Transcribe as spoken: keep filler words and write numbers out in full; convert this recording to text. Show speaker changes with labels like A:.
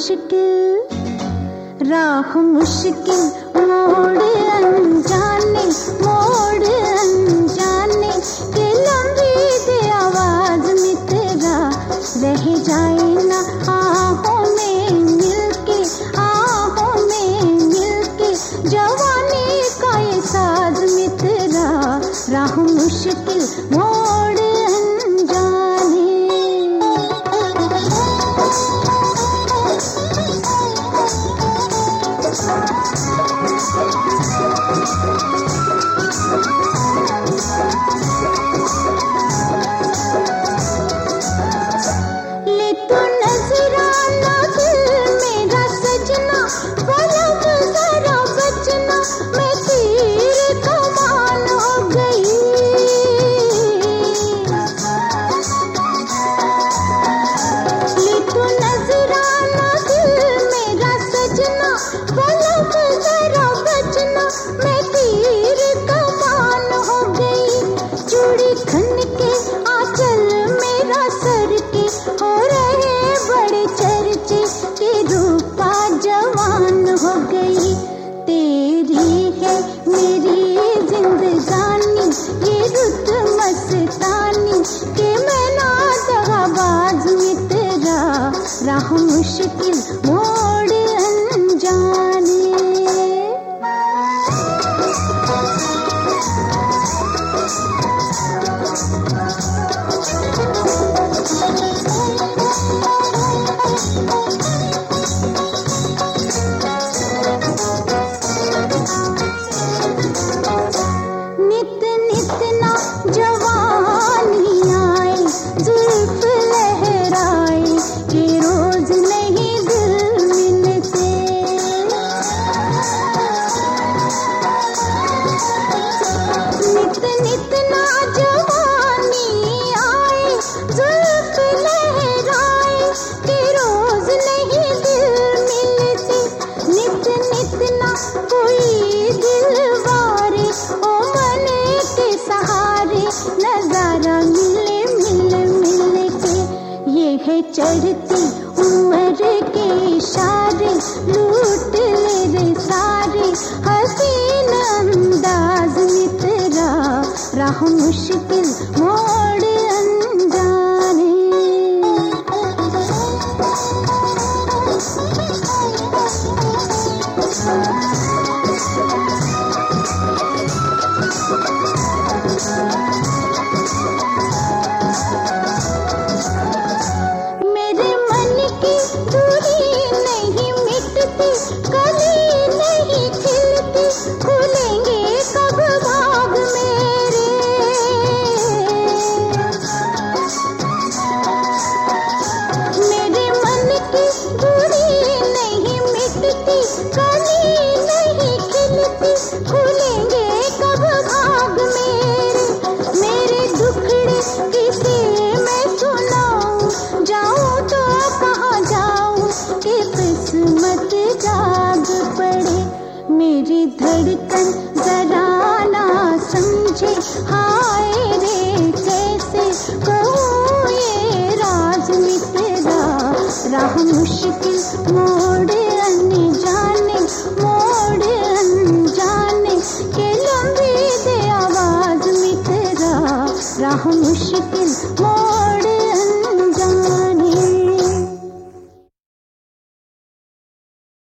A: मुश्किल राह मुश्किल मोड़ अनजाने मोड़ अनजाने के लंबी दे आवाज में तेरा रह जाए ना आहों में मिलके आहों में मिलके जवानी का ये साज में तेरा राह मुश्किल मोड़ अनजाने। ले तो नजराना दिल मेरा सजना पलक जरा बचना मैं तीर कमान हो गई। ले तो नजराना दिल मेरा सजना पलक जरा बचना मैं तीर कमान हो गई। चूड़ी खन के आंचल मेरा सर के हो रहे बड़े चर्चे के रूपा जवान हो गई। तेरी है मेरी जिंदगानी ये रुत मस्तानी के मैं ना दगाबाज में तेरा राह मुश्किल मोड़ अनजाने। नित नित ना जवानी आए जुल्फ लहराए कि रोज नहीं दिल मिलते। नित नित ना जवानी आए जुल्फ लहराए कि रोज नहीं दिल मिलते। नित नित ना कोई दिलवारे ओ मन के सहारे नजारा मिले मिल मिल के। ये है चढ़ती उम्र के इशारे लूट ले रे सारे हसीन अंदाज में तेरा राह मुश्किल मोड़ अनजाने। मेरे मन की दूरी नहीं मिटती कली नहीं खिलती खुलेंगे कब भाग मेरे। मेरे मन की दूरी नहीं मिटती कली नहीं खिलती खुलेंगे कब भाग मेरे। मेरे दुखड़े किसे मैं सुनाऊं जाऊं तो कहाँ जाऊं कि किस्मत जाग पड़े। मेरी धड़कन जरा ना समझे हाय रे कैसे कहूँ ये राज में तेरा राह मुश्किल मोड़ अनजाने मोड़ अनजाने के लंबी दे आवाज में तेरा राह मुश्किल मोड़